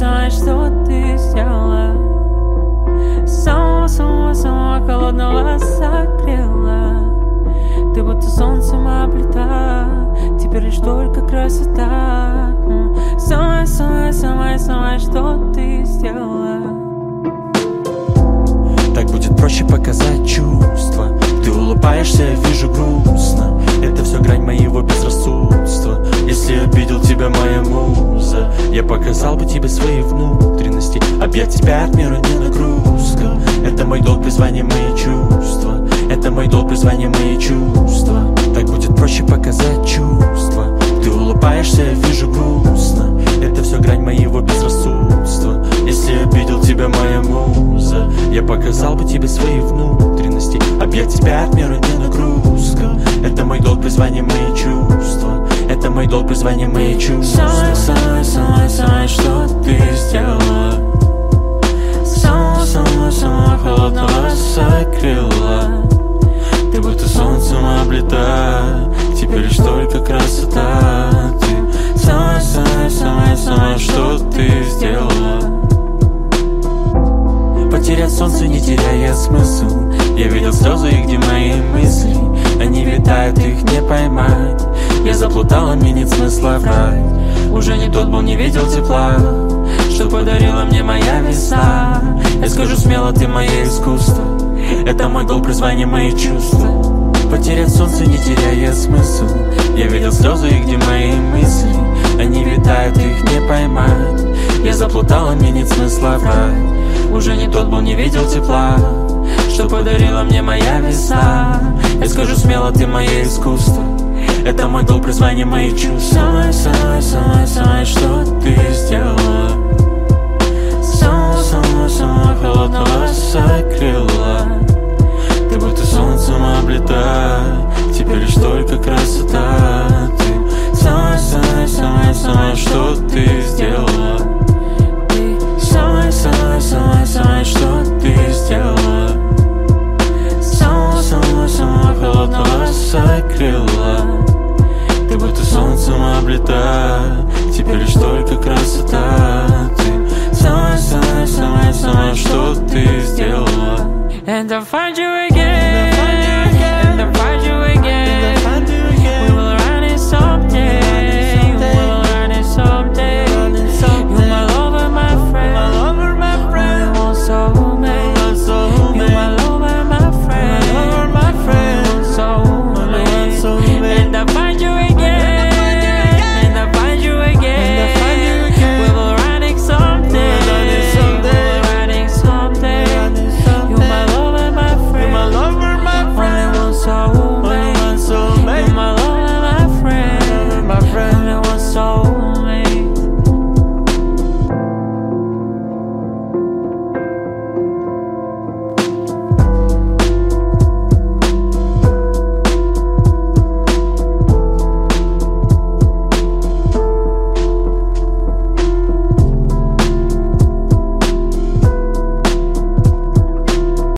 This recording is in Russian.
самое, что ты сделала. Самого холодного согрела. Ты будто солнцем облита, теперь лишь только красота. Самое, что ты сделала. Так будет проще показать чувства. Ты улыбаешься, я вижу грустно. Это все грань моего безрассудства. Если обидел тебя моя муза, я показал бы тебе свои внутренности. Объять тебя от мира не нагрузка. Это мой долг, призвание, мои чувства. Это мой долг, призвание, мои чувства. Так будет проще показать чувства. Ты улыбаешься, я вижу грустно. Это все грань моего безрассудства. Если обидел тебя моя муза, я показал бы тебе свои внутренности. Объять тебя от мира не нагрузка. Это мой долг, призвание, мои чувства. Это мой долг, призвание, мои чувства. Самое, что ты сделала. Самого холодного согрела. Ты будто солнцем облита, теперь лишь только красота. Ты самое, что ты сделала. Потерять солнце, не теряя смысл. Я видел слезы, и где мои мысли. Они витают, их не поймать. Я заплутала, мне нет смысла врать. Уже не тот был, не видел тепла, что подарила мне моя весна. Я скажу смело, ты мое искусство. Это мой долг, призвание, мои чувства. Потерять солнце, не теряя смысл. Я видел слезы, и где мои мысли. Они витают, их не поймать. Я заплутала, мне нет смысла врать. Уже не тот был, не видел тепла, что подарила мне моя весна. Я скажу смело, ты мое искусство. Это мой долг, призвание, мои чувства. Самое, что ты сделала. Самого холодного согрела. Ты будто солнцем облита, теперь лишь только красота. Ты самое, что ты сделала. Ты самое, что ты сделала. Самого холодного согрела. Ты будто солнцем облита, теперь лишь только красота. Ты самое, что ты сделала. And I find you again.